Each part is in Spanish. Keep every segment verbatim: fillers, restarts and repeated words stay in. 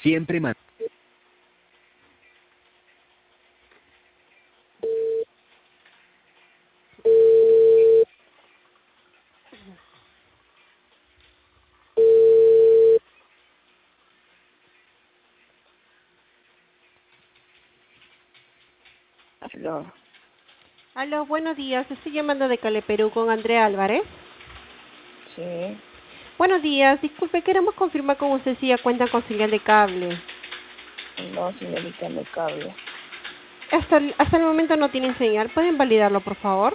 Siempre man- Aló. Aló, buenos días. Estoy llamando de Cale, Perú con Andrea Álvarez. Sí. Buenos días. Disculpe, queremos confirmar con usted si ya cuentan con señal de cable. No, señorita, no hay cable. Hasta el, hasta el momento no tienen señal. ¿Pueden validarlo, por favor?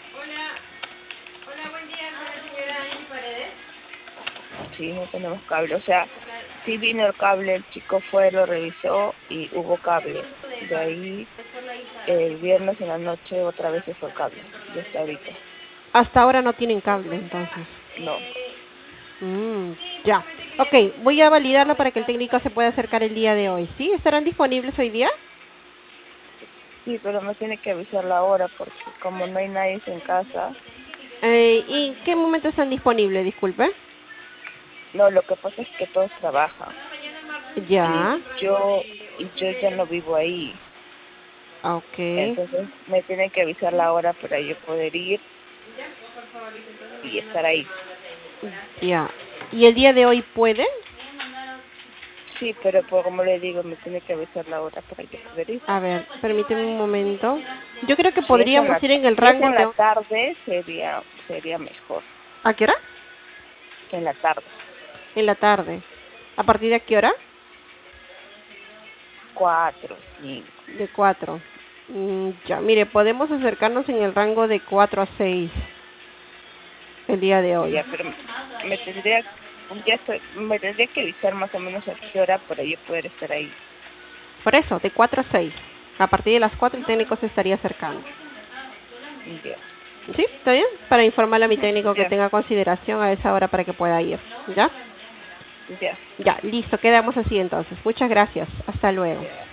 Sí, no tenemos cable. O sea, sí vino el cable, el chico fue, lo revisó y hubo cable. De ahí, el viernes en la noche otra vez se fue el cable. Y hasta ahorita. Hasta ahora no tienen cable, entonces. No. Mm, ya. Ok, voy a validarlo para que el técnico se pueda acercar el día de hoy. ¿Sí? ¿Estarán disponibles hoy día? Sí, pero me tiene que avisar la hora porque como no hay nadie en casa. Eh, ¿Y en qué momento están disponibles? Disculpe. No, lo que pasa es que todos trabajan. Ya. Y yo, y yo ya no vivo ahí. Ok. Entonces me tienen que avisar la hora para yo poder ir y estar ahí. Ya. ¿Y el día de hoy pueden? Sí, pero pues, como le digo, me tiene que avisar la hora para yo poder ir. A ver, permíteme un momento. Yo creo que Si es en podríamos la, ir en el si es rango en la de... tarde, sería sería mejor. ¿A qué hora? En la tarde. En la tarde. ¿A partir de qué hora? Cuatro, cinco. De cuatro. Mm, ya, mire, podemos acercarnos en el rango de cuatro a seis el día de hoy. Ya, pero me tendría, ya estoy, me tendría que avisar más o menos a qué hora para yo poder estar ahí. Por eso, de cuatro a seis. A partir de las cuatro el técnico se estaría acercando. Ya. ¿Sí? ¿Está bien? Para informarle a mi técnico que Ya, tenga consideración a esa hora para que pueda ir. ¿Ya? ya. Ya, listo. Quedamos así entonces. Muchas gracias. Hasta luego.